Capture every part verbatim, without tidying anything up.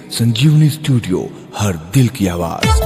संजीवनी स्टूडियो, हर दिल की आवाज।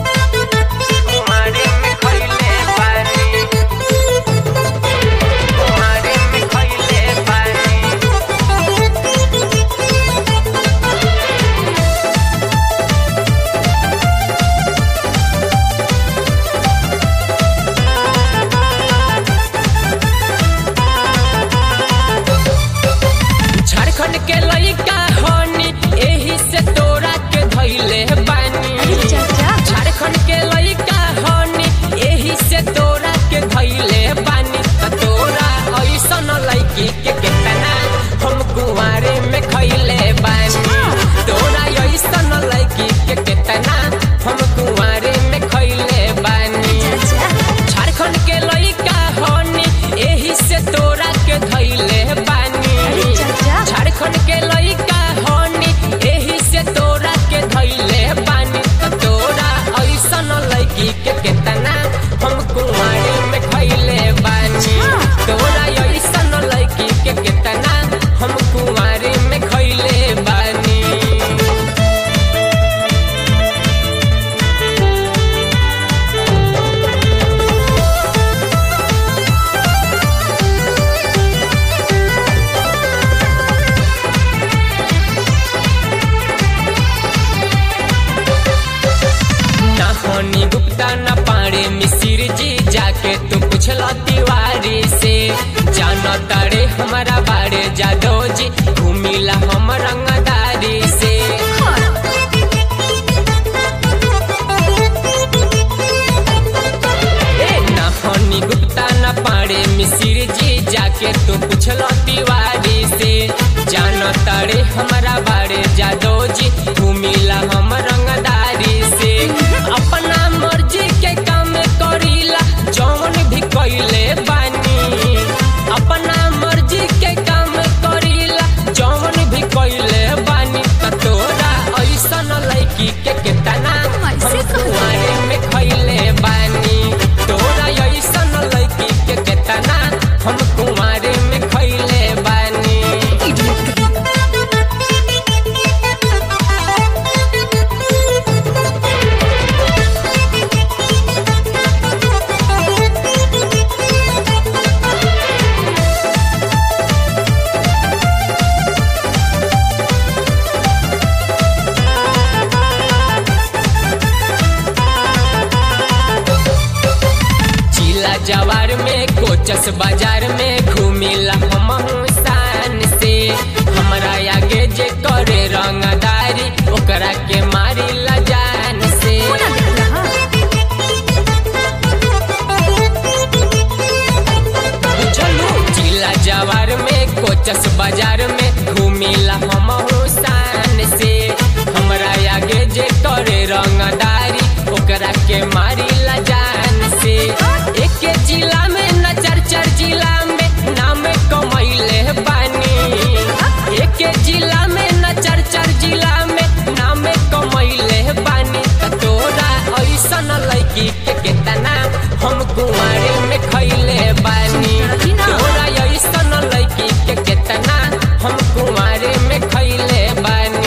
गुप्ता न पाड़े मिसिर जी जाके तू पूछला तिवारी से, जानो तारे हमारा बारे जादव जी घूमिला हम रंगदारी से। नाहनी गुप्ता न पाड़े मिसिर जी जाके तू पूछला तिवारी से, जानो तारे हमारा बारे जादव जी घूमिला हम रंगदारी से। अपना मर्जी के काम करीला जौन भी कइले बानी, अपना मर्जी के काम करीला जौन भी कइले बानी। त तोरा ऐसन लड़की के केतना हम कुआरे में खइले बानी, तोरा ऐसन लड़की के केतना हम कुआरे में खइले बानी। जवार में कोचस बाजार में घूमिला हम शान से, हमरा आगे जे करे रंगदारी ओकरा के मारी ला जान से। बुझलू जिला जवार में कोचस बाजार में घूमिला हम शान से, हमरा आगे जे करे रंगदारी ओकरा के मारी ला जान से। एक जिला में न चार चार जिला में नाम कमैले बानी, एक जिला में न चार चार जिला में नाम कमैले बानी। त तोरा ऐसन लड़की के केतना हम कुआरे में खइले बानी, तोरा ऐसन लड़की के केतना हम कुआरे में खइले बानी।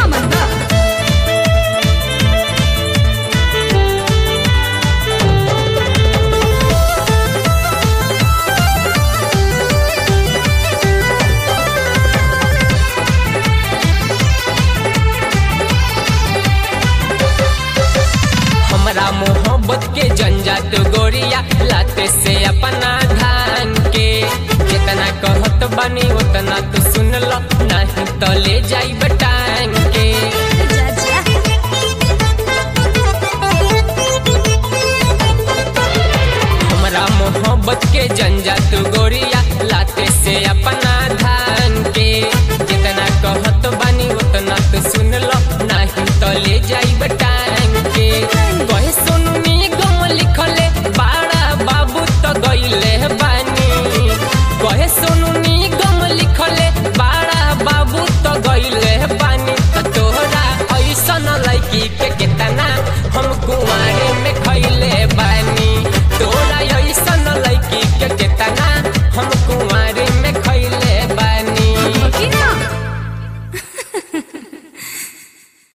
मोहब्बत के जंजात गोरिया लाते से अपना धान के, जितना कहत बनी उतना तो सुन लो, नहीं तो ले जाई बेटा